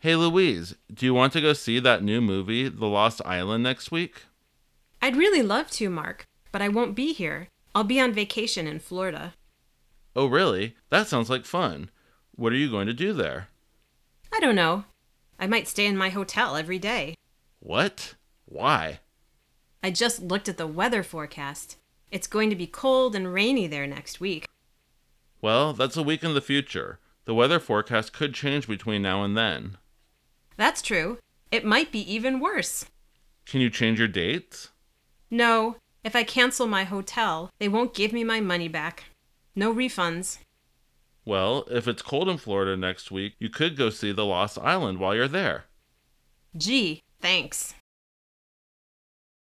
Hey Louise, do you want to go see that new movie, The Lost Island, next week? I'd really love to, Mark, but I won't be here. I'll be on vacation in Florida. Oh, really? That sounds like fun. What are you going to do there? I don't know. I might stay in my hotel every day. What? Why? I just looked at the weather forecast. It's going to be cold and rainy there next week. Well, that's a week in the future. The weather forecast could change between now and then. That's true. It might be even worse. Can you change your dates? No, if I cancel my hotel, they won't give me my money back. No refunds. Well, if it's cold in Florida next week, you could go see The Lost Island while you're there. Gee, thanks.